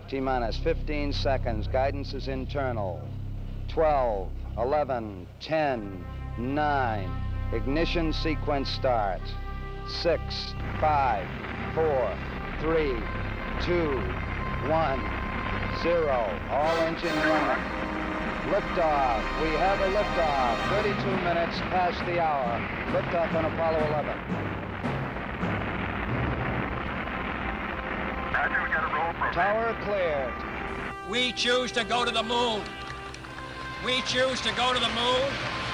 T-minus 15 seconds. Guidance is internal. 12, 11, 10, 9. Ignition sequence starts. 6, 5, 4, 3, 2, 1, 0. All engine running. Liftoff. We have a liftoff. 32 minutes past the hour. Liftoff on Apollo 11. Roger, we got a roll program. Tower cleared. We choose to go to the moon. We choose to go to the moon.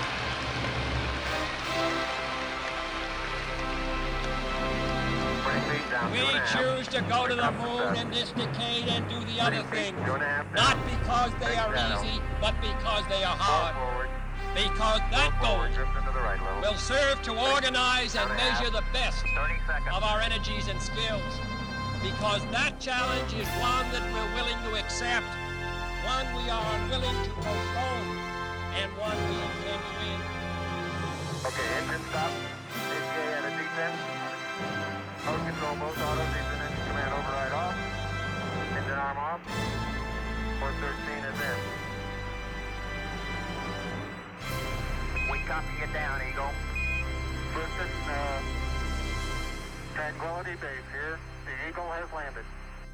We choose to go to the moon in this decade and do the other things. Not because they are easy, but because they are hard. Because that goal will serve to organize and measure the best of our energies and skills. Because that challenge is one that we're willing to accept, one we are unwilling to postpone, and one we intend to win. Okay, engine stop. ATA at a descent. Mode control, both autos, engine command override off. Engine arm off. 413 is in. We copy you down, Eagle. Listen, Tranquility Base here. The Eagle has landed.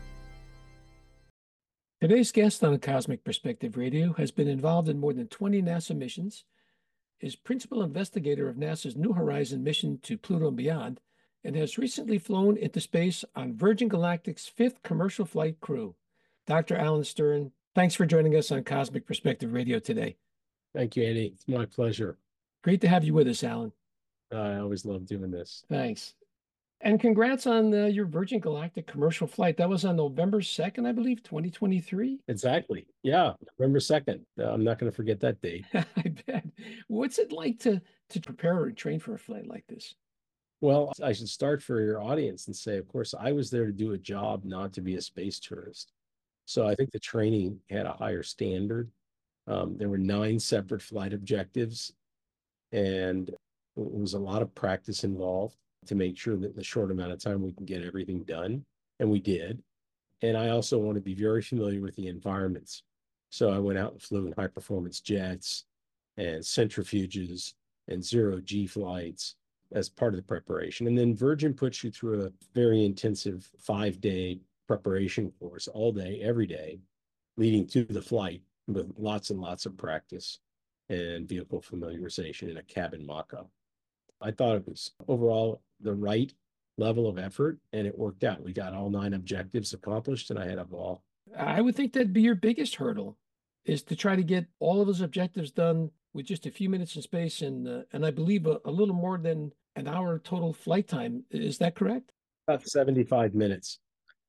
Today's guest on Cosmic Perspective Radio has been involved in more than 20 NASA missions, is principal investigator of NASA's New Horizons mission to Pluto and beyond, and has recently flown into space on Virgin Galactic's 5th commercial flight crew. Dr. Alan Stern, thanks for joining us on Cosmic Perspective Radio today. Thank you, Andy. It's my pleasure. Great to have you with us, Alan. I always love doing this. Thanks. And congrats on your Virgin Galactic commercial flight. That was on November 2nd, I believe, 2023. Exactly. Yeah, November 2nd. I'm not going to forget that date. I bet. What's it like to prepare and train for a flight like this? Well, I should start for your audience and say, of course, I was there to do a job, not to be a space tourist. So I think the training had a higher standard. There were 9 separate flight objectives, and it was a lot of practice involved to make sure that in the short amount of time we can get everything done. And we did. And I also want to be very familiar with the environments. So I went out and flew in high performance jets and centrifuges and zero-G flights as part of the preparation. And then Virgin puts you through a very intensive 5-day preparation course, all day, every day, leading to the flight with lots and lots of practice and vehicle familiarization in a cabin mock-up. I thought it was overall the right level of effort, and it worked out. We got all 9 objectives accomplished, and I had a ball. I would think that'd be your biggest hurdle, is to try to get all of those objectives done with just a few minutes in space, and I believe a little more than an hour total flight time. Is that correct? About 75 minutes,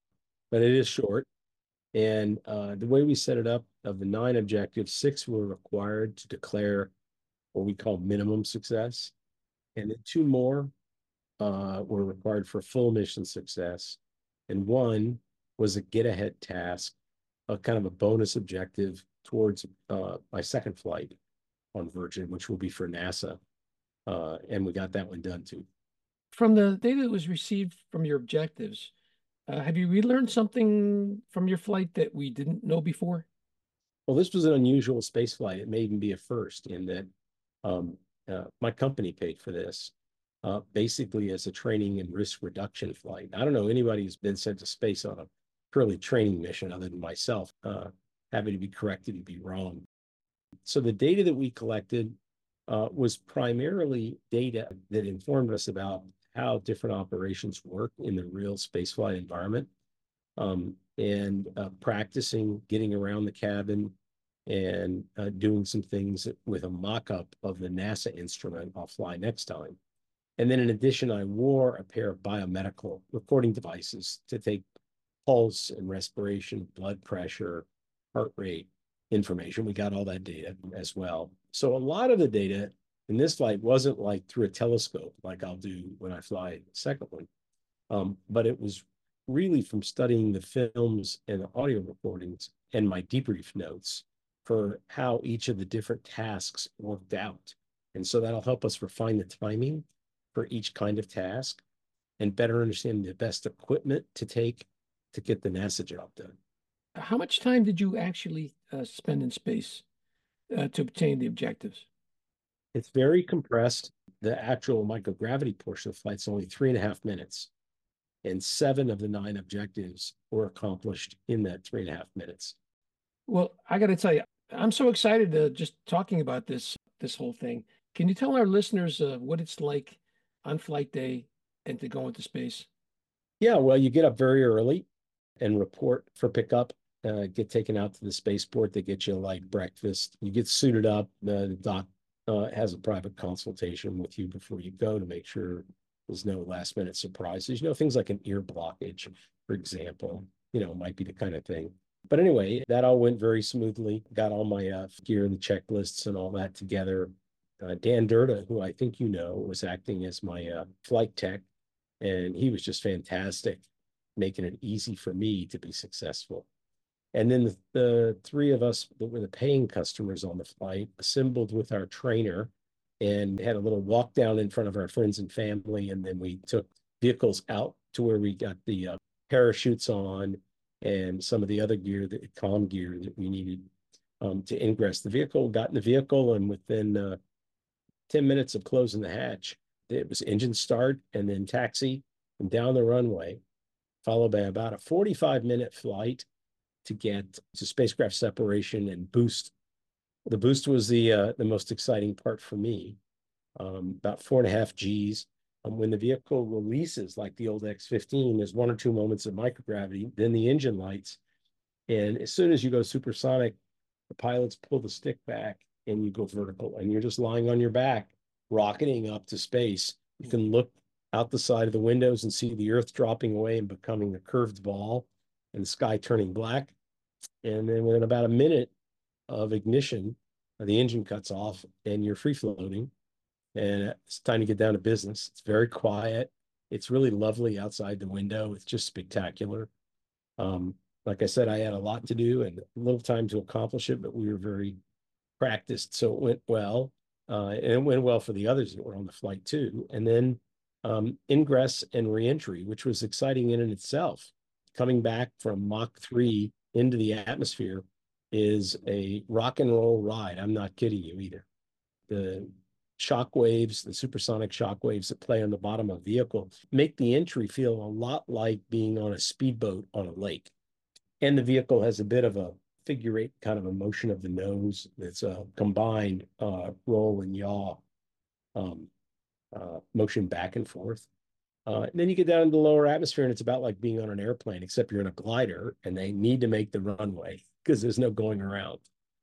but it is short. And the way we set it up, of the 9 objectives, 6 were required to declare what we call minimum success. And then 2 more were required for full mission success. And 1 was a get-ahead task, a kind of a bonus objective towards my second flight on Virgin, which will be for NASA. And we got that one done too. From the data that was received from your objectives, have you relearned something from your flight that we didn't know before? Well, this was an unusual space flight. It may even be a first in that my company paid for this, basically as a training and risk reduction flight. I don't know anybody who's been sent to space on a purely training mission other than myself, having to be corrected and be wrong. So the data that we collected was primarily data that informed us about how different operations work in the real spaceflight environment, and practicing getting around the cabin and doing some things with a mock-up of the NASA instrument I'll fly next time. And then in addition, I wore a pair of biomedical recording devices to take pulse and respiration, blood pressure, heart rate information. We got all that data as well. So a lot of the data in this flight wasn't like through a telescope, like I'll do when I fly the second one. But it was really from studying the films and the audio recordings and my debrief notes for how each of the different tasks worked out. And so that'll help us refine the timing for each kind of task and better understand the best equipment to take to get the NASA job done. How much time did you actually spend in space to obtain the objectives? It's very compressed. The actual microgravity portion of the flight's only 3.5 minutes, and 7 of the 9 objectives were accomplished in that 3.5 minutes. Well, I got to tell you, I'm so excited just talking about this whole thing. Can you tell our listeners what it's like on flight day and to go into space? Yeah, well, you get up very early and report for pickup. Get taken out to the spaceport. They get you a light breakfast. You get suited up. The doc has a private consultation with you before you go to make sure there's no last minute surprises. Things like an ear blockage, for example, might be the kind of thing. But anyway, that all went very smoothly. Got all my gear and the checklists and all that together. Dan Durda, who I think was acting as my flight tech, and he was just fantastic, making it easy for me to be successful. And then the 3 of us that were the paying customers on the flight assembled with our trainer and had a little walk down in front of our friends and family. And then we took vehicles out to where we got the parachutes on and some of the other gear, the comm gear that we needed to ingress the vehicle. Got in the vehicle, and within 10 minutes of closing the hatch, it was engine start and then taxi and down the runway, followed by about a 45-minute flight to get to spacecraft separation and boost. The boost was the most exciting part for me. About 4.5 Gs. When the vehicle releases, like the old X-15, there's 1 or 2 moments of microgravity, then the engine lights. And as soon as you go supersonic, the pilots pull the stick back and you go vertical, and you're just lying on your back, rocketing up to space. You can look out the side of the windows and see the Earth dropping away and becoming a curved ball and the sky turning black. And then within about a minute of ignition, the engine cuts off and you're free floating. And it's time to get down to business. It's very quiet. It's really lovely outside the window. It's just spectacular. Like I said, I had a lot to do and a little time to accomplish it, but we were very practiced. So it went well. And it went well for the others that were on the flight too. And then ingress and reentry, which was exciting in and itself. Coming back from Mach 3 into the atmosphere is a rock and roll ride. I'm not kidding you either. The shock waves, the supersonic shock waves that play on the bottom of the vehicle make the entry feel a lot like being on a speedboat on a lake. And the vehicle has a bit of a figure 8 kind of a motion of the nose that's a combined roll and yaw motion back and forth. And then you get down into the lower atmosphere and it's about like being on an airplane, except you're in a glider and they need to make the runway because there's no going around.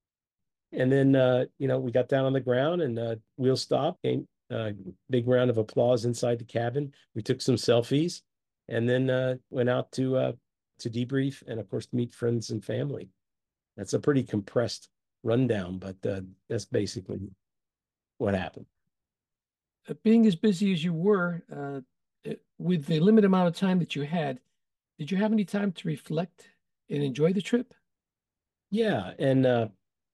And then, we got down on the ground and wheel stop, came big round of applause inside the cabin. We took some selfies and then went out to debrief and, of course, meet friends and family. That's a pretty compressed rundown, but that's basically what happened. Being as busy as you were, with the limited amount of time that you had, did you have any time to reflect and enjoy the trip? Yeah, and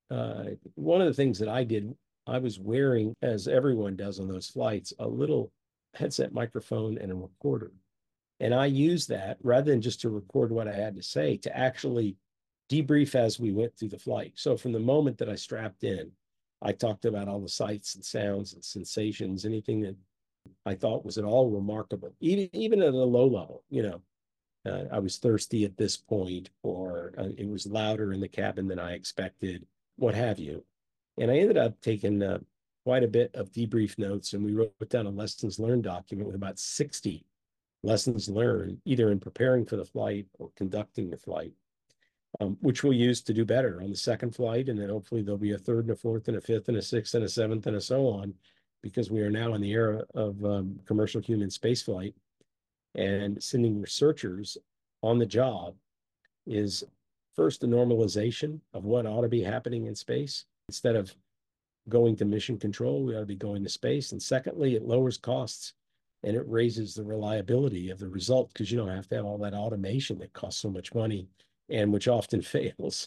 one of the things that I did, I was wearing, as everyone does on those flights, a little headset microphone and a recorder. And I used that rather than just to record what I had to say, to actually debrief as we went through the flight. So from the moment that I strapped in, I talked about all the sights and sounds and sensations, anything that I thought was at all remarkable, even at a low level. I was thirsty at this point, or it was louder in the cabin than I expected, what have you. And I ended up taking quite a bit of debrief notes, and we wrote down a lessons learned document with about 60 lessons learned, either in preparing for the flight or conducting the flight, which we'll use to do better on the second flight. And then hopefully there'll be a third and a fourth and a fifth and a sixth and a seventh and so on, because we are now in the era of commercial human spaceflight, and sending researchers on the job is first a normalization of what ought to be happening in space. Instead of going to mission control, we ought to be going to space. And secondly, it lowers costs and it raises the reliability of the result, because you don't have to have all that automation that costs so much money and which often fails.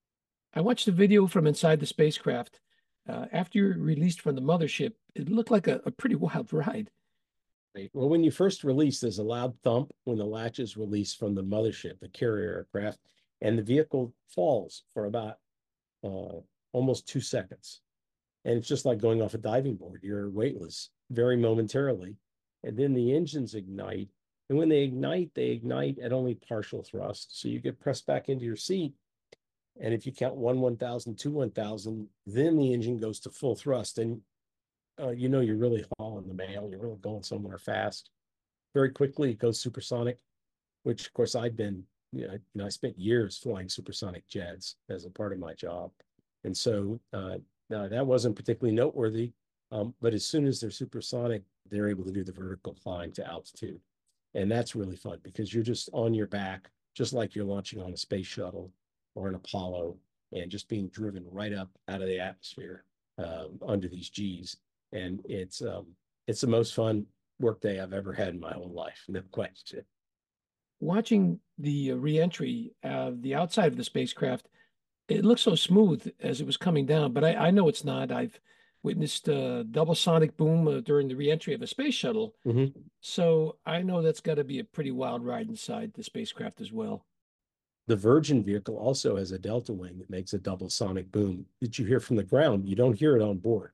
I watched a video from inside the spacecraft. After you were released from the mothership, it looked like a pretty wild ride. Right. Well, when you first release, there's a loud thump when the latch is released from the mothership, the carrier aircraft, and the vehicle falls for about almost 2 seconds. And it's just like going off a diving board. You're weightless very momentarily. And then the engines ignite. And when they ignite at only partial thrust. So you get pressed back into your seat. And if you count 1,000, 2, 1,000, then the engine goes to full thrust. And you know you're really hauling the mail. You're really going somewhere fast. Very quickly, it goes supersonic, which, of course, I've been, I spent years flying supersonic jets as a part of my job. And so that wasn't particularly noteworthy. But as soon as they're supersonic, they're able to do the vertical climb to altitude. And that's really fun because you're just on your back, just like you're launching on a space shuttle or an Apollo, and just being driven right up out of the atmosphere under these Gs. And it's the most fun workday I've ever had in my whole life, no question. Watching the reentry of the outside of the spacecraft, it looks so smooth as it was coming down, but I know it's not. I've witnessed a double sonic boom during the reentry of a space shuttle. Mm-hmm. So I know that's got to be a pretty wild ride inside the spacecraft as well. The Virgin vehicle also has a delta wing that makes a double sonic boom that you hear from the ground. You don't hear it on board.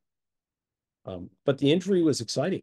But the entry was exciting.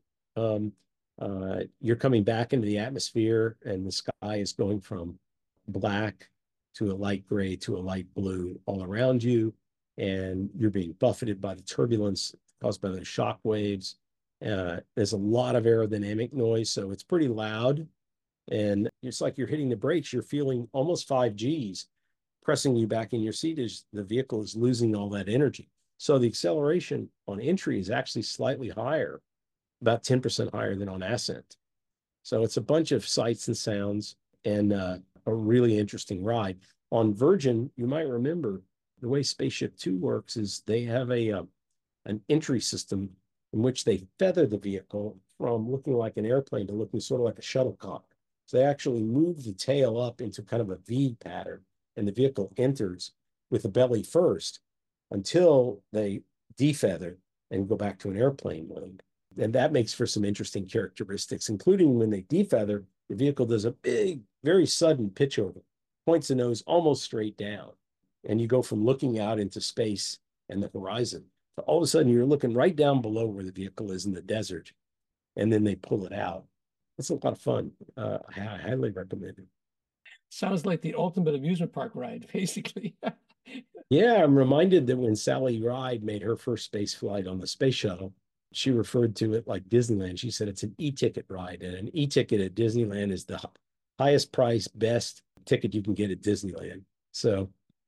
You're coming back into the atmosphere, and the sky is going from black to a light gray to a light blue all around you. And you're being buffeted by the turbulence caused by the shock waves. There's a lot of aerodynamic noise, so it's pretty loud. And it's like you're hitting the brakes. You're feeling almost 5 Gs pressing you back in your seat as the vehicle is losing all that energy. So the acceleration on entry is actually slightly higher, about 10% higher than on ascent. So it's a bunch of sights and sounds and a really interesting ride. On Virgin, you might remember the way Spaceship Two works is they have an entry system in which they feather the vehicle from looking like an airplane to looking sort of like a shuttlecock. So they actually move the tail up into kind of a V pattern, and the vehicle enters with the belly first until they defeather and go back to an airplane mode. And that makes for some interesting characteristics, including when they defeather, the vehicle does a big, very sudden pitch over, points the nose almost straight down. And you go from looking out into space and the horizon to all of a sudden you're looking right down below where the vehicle is in the desert. And then they pull it out. It's a lot of fun. I highly recommend it. Sounds like the ultimate amusement park ride, basically. Yeah, I'm reminded that when Sally Ride made her first space flight on the space shuttle, she referred to it like Disneyland. She said it's an e-ticket ride, and an e-ticket at Disneyland is the highest price, best ticket you can get at Disneyland. So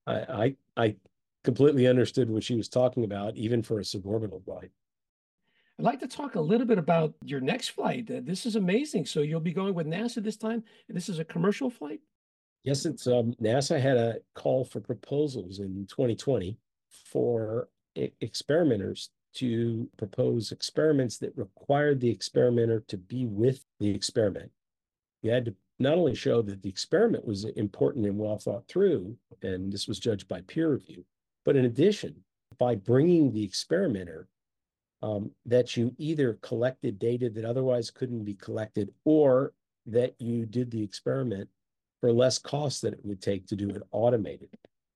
I completely understood what she was talking about, even for a suborbital flight. I'd like to talk a little bit about your next flight. This is amazing. So you'll be going with NASA this time, and this is a commercial flight? Yes, it's NASA had a call for proposals in 2020 for experimenters to propose experiments that required the experimenter to be with the experiment. You had to not only show that the experiment was important and well thought through, and this was judged by peer review, but in addition, by bringing the experimenter, that you either collected data that otherwise couldn't be collected, or that you did the experiment for less cost than it would take to do it automated.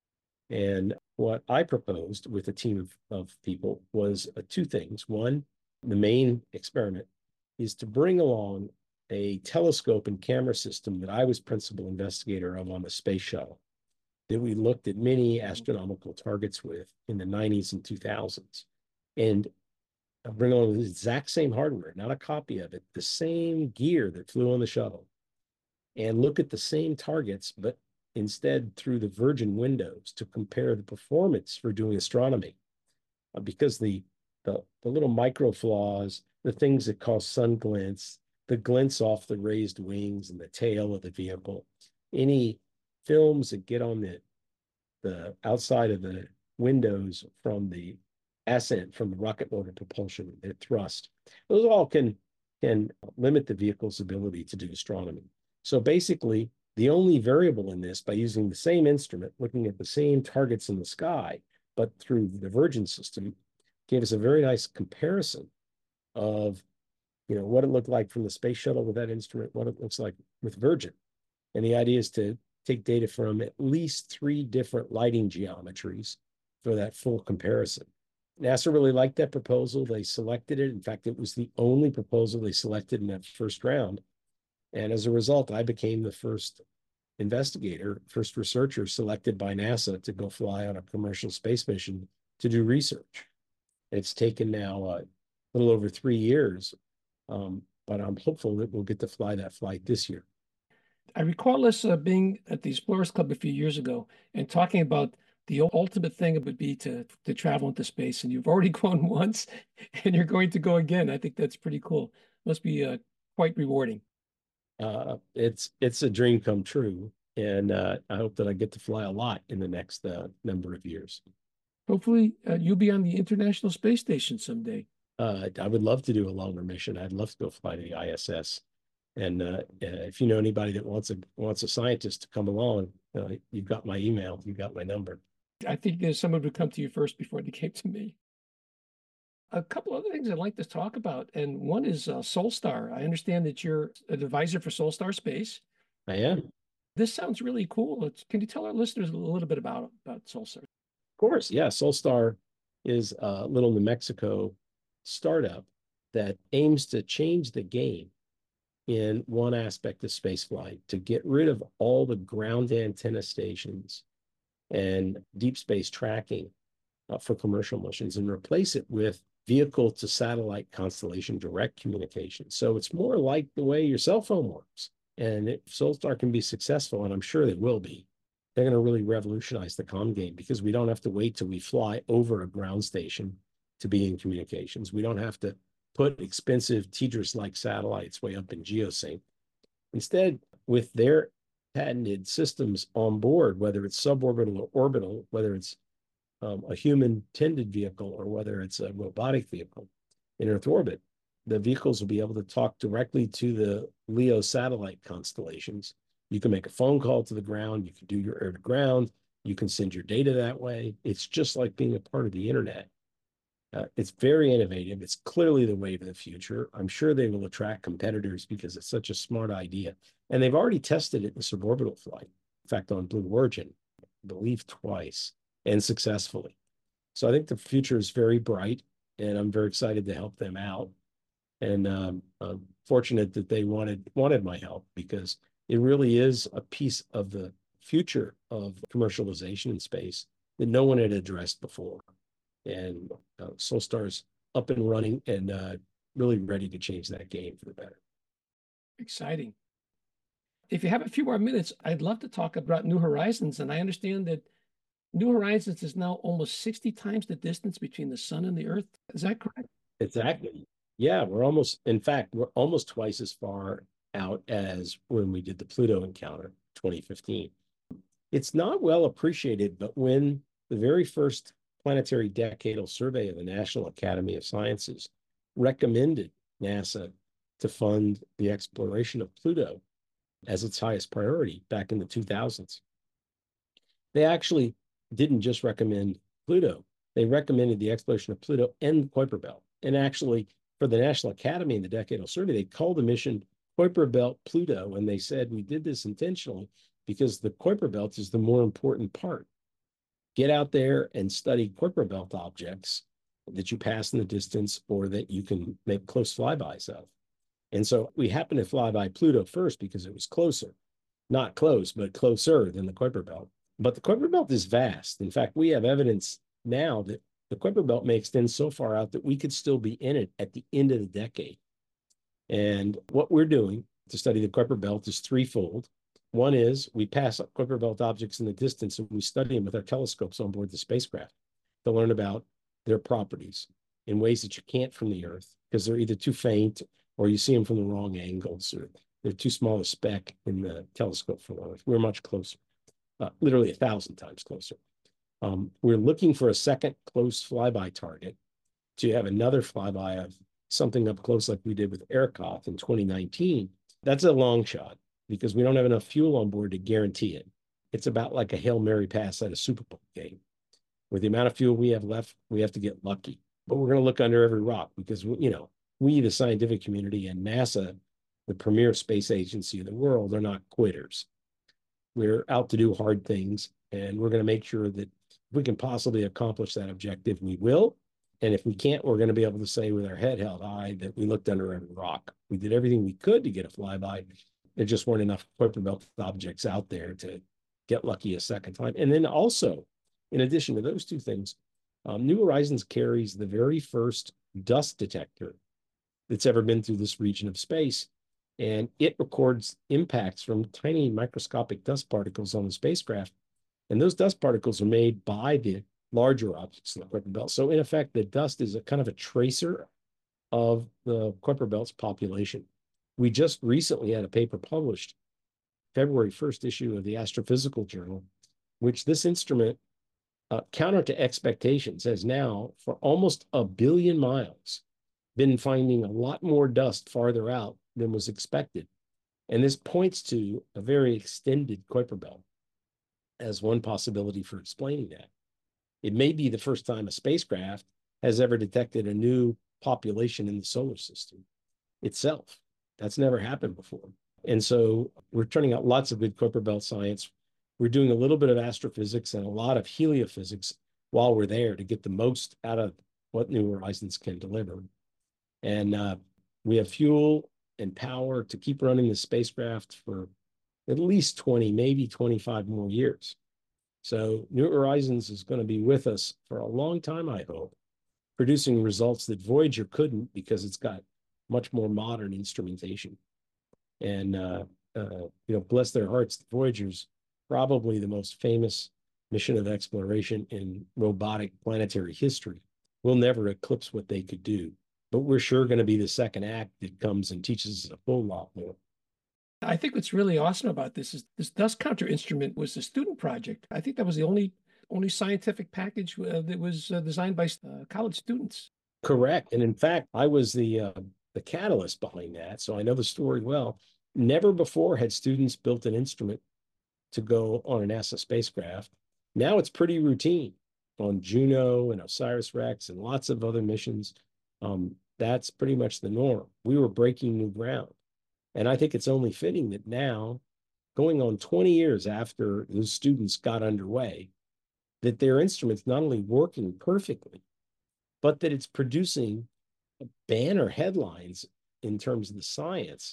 And what I proposed with a team of people was 2 things. One, the main experiment is to bring along a telescope and camera system that I was principal investigator of on the space shuttle, that we looked at many astronomical targets with in the 90s and 2000s. And bring along the exact same hardware, not a copy of it, the same gear that flew on the shuttle, and look at the same targets, but instead through the Virgin windows to compare the performance for doing astronomy. Because the little micro flaws, the things that cause sun glints, the glints off the raised wings and the tail of the vehicle, any films that get on the outside of the windows from the ascent, from the rocket motor propulsion, the thrust, those all can limit the vehicle's ability to do astronomy. So basically, the only variable in this, by using the same instrument, looking at the same targets in the sky, but through the Virgin system, gave us a very nice comparison of, what it looked like from the space shuttle with that instrument, what it looks like with Virgin. And the idea is to take data from at least 3 different lighting geometries for that full comparison. NASA really liked that proposal. They selected it. In fact, it was the only proposal they selected in that first round. And as a result, I became the first investigator, first researcher selected by NASA to go fly on a commercial space mission to do research. It's taken now a little over 3 years, but I'm hopeful that we'll get to fly that flight this year. I recall us being at the Explorers Club a few years ago and talking about the ultimate thing it would be to travel into space. And you've already gone once and you're going to go again. I think that's pretty cool. Must be quite rewarding. It's a dream come true. And I hope that I get to fly a lot in the next number of years. Hopefully you'll be on the International Space Station someday. I would love to do a longer mission. I'd love to go fly to the ISS. And if you know anybody that wants a scientist to come along, you've got my email, you've got my number. I think someone would come to you first before they came to me. A couple other things I'd like to talk about, and one is Solstar. I understand that you're an advisor for Solstar Space. I am. This sounds really cool. Can you tell our listeners a little bit about Solstar? Of course, yeah. Solstar is a little New Mexico startup that aims to change the game in one aspect of spaceflight, to get rid of all the ground antenna stations and deep space tracking for commercial missions and replace it with vehicle to satellite constellation direct communication. So it's more like the way your cell phone works. And if Solstar can be successful, and I'm sure they will be, they're going to really revolutionize the comm game, because we don't have to wait till we fly over a ground station to be in communications. We don't have to put expensive TDRS-like satellites way up in geosync. Instead, with their patented systems on board, whether it's suborbital or orbital, whether it's a human-tended vehicle or whether it's a robotic vehicle in Earth orbit, the vehicles will be able to talk directly to the LEO satellite constellations. You can make a phone call to the ground. You can do your air to ground. You can send your data that way. It's just like being a part of the internet. It's very innovative. It's clearly the wave of the future. I'm sure they will attract competitors because it's such a smart idea. And they've already tested it in suborbital flight. In fact, on Blue Origin, I believe twice, and successfully. So I think the future is very bright, and I'm very excited to help them out. And I'm fortunate that they wanted my help, because it really is a piece of the future of commercialization in space that no one had addressed before. And Solstar's up and running and really ready to change that game for the better. Exciting. If you have a few more minutes, I'd love to talk about New Horizons. And I understand that New Horizons is now almost 60 times the distance between the sun and the Earth. Is that correct? Exactly. Yeah, we're almost twice as far out as when we did the Pluto encounter, 2015. It's not well appreciated, but when the very first planetary decadal survey of the National Academy of Sciences recommended NASA to fund the exploration of Pluto as its highest priority back in the 2000s, they actually didn't just recommend Pluto. They recommended the exploration of Pluto and the Kuiper Belt. And actually, for the National Academy in the decadal survey, they called the mission Kuiper Belt Pluto, and they said, we did this intentionally because the Kuiper Belt is the more important part. Get out there and study Kuiper Belt objects that you pass in the distance or that you can make close flybys of. And so we happened to fly by Pluto first because it was closer. Not close, but closer than the Kuiper Belt. But the Kuiper Belt is vast. In fact, we have evidence now that the Kuiper Belt may extend so far out that we could still be in it at the end of the decade. And what we're doing to study the Kuiper Belt is threefold. One is we pass Kuiper Belt objects in the distance and we study them with our telescopes on board the spacecraft to learn about their properties in ways that you can't from the Earth, because they're either too faint or you see them from the wrong angles, or they're too small a speck in the telescope from Earth. We're much closer, literally 1,000 times closer. We're looking for a second close flyby target to have another flyby of something up close like we did with ERCOT in 2019. That's a long shot because we don't have enough fuel on board to guarantee it. It's about like a Hail Mary pass at a Super Bowl game. With the amount of fuel we have left, we have to get lucky. But we're going to look under every rock because, we, the scientific community, and NASA, the premier space agency of the world, are not quitters. We're out to do hard things, and we're going to make sure that if we can possibly accomplish that objective, we will. And if we can't, we're going to be able to say with our head held high that we looked under a rock. We did everything we could to get a flyby. There just weren't enough Kuiper Belt objects out there to get lucky a second time. And then also, in addition to those two things, New Horizons carries the very first dust detector that's ever been through this region of space. And it records impacts from tiny microscopic dust particles on the spacecraft. And those dust particles are made by the larger objects in the Kuiper Belt. So in effect, the dust is a kind of a tracer of the Kuiper Belt's population. We just recently had a paper published, February 1st issue of the Astrophysical Journal, which this instrument, counter to expectations, has now, for almost 1 billion miles, been finding a lot more dust farther out than was expected. And this points to a very extended Kuiper Belt as one possibility for explaining that. It may be the first time a spacecraft has ever detected a new population in the solar system itself. That's never happened before. And so we're turning out lots of good Kuiper Belt science. We're doing a little bit of astrophysics and a lot of heliophysics while we're there to get the most out of what New Horizons can deliver. And we have fuel and power to keep running the spacecraft for at least 20, maybe 25 more years. So New Horizons is going to be with us for a long time, I hope, producing results that Voyager couldn't because it's got much more modern instrumentation. And, bless their hearts, Voyager's probably the most famous mission of exploration in robotic planetary history. We'll never eclipse what they could do, but we're sure going to be the second act that comes and teaches us a whole lot more. I think what's really awesome about this is this dust counter instrument was a student project. I think that was the only scientific package that was designed by college students. Correct. And in fact, I was the catalyst behind that, so I know the story well. Never before had students built an instrument to go on a NASA spacecraft. Now it's pretty routine on Juno and OSIRIS-REx and lots of other missions. That's pretty much the norm. We were breaking new ground. And I think it's only fitting that now, going on 20 years after those students got underway, that their instrument's not only working perfectly, but that it's producing banner headlines in terms of the science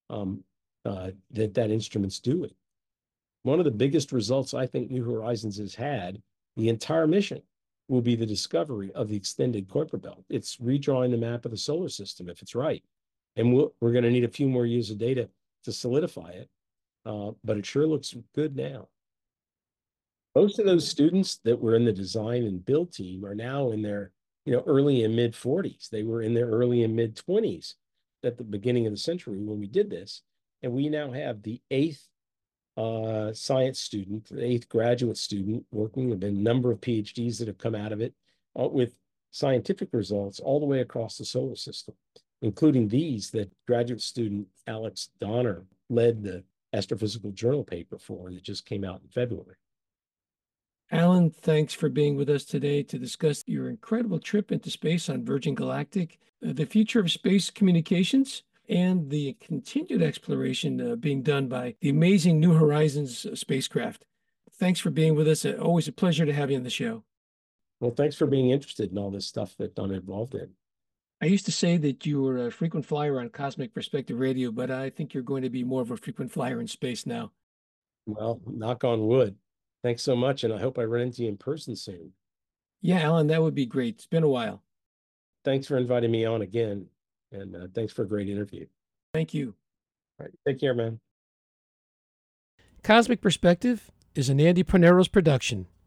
that instrument's doing. One of the biggest results I think New Horizons has had, the entire mission, will be the discovery of the extended Kuiper Belt. It's redrawing the map of the solar system if it's right. And we're going to need a few more years of data to solidify it, but it sure looks good now. Most of those students that were in the design and build team are now in their early and mid 40s. They were in their early and mid 20s at the beginning of the century when we did this. And we now have the 8th science student, the 8th graduate student working. There have been a number of PhDs that have come out of it with scientific results all the way across the solar system, including these that graduate student Alex Donner led the Astrophysical Journal paper for that just came out in February. Alan, thanks for being with us today to discuss your incredible trip into space on Virgin Galactic, the future of space communications, and the continued exploration being done by the amazing New Horizons spacecraft. Thanks for being with us. Always a pleasure to have you on the show. Well, thanks for being interested in all this stuff that I'm involved in. I used to say that you were a frequent flyer on Cosmic Perspective Radio, but I think you're going to be more of a frequent flyer in space now. Well, knock on wood. Thanks so much, and I hope I run into you in person soon. Yeah, Alan, that would be great. It's been a while. Thanks for inviting me on again, and thanks for a great interview. Thank you. All right, take care, man. Cosmic Perspective is an Andy Perneros production.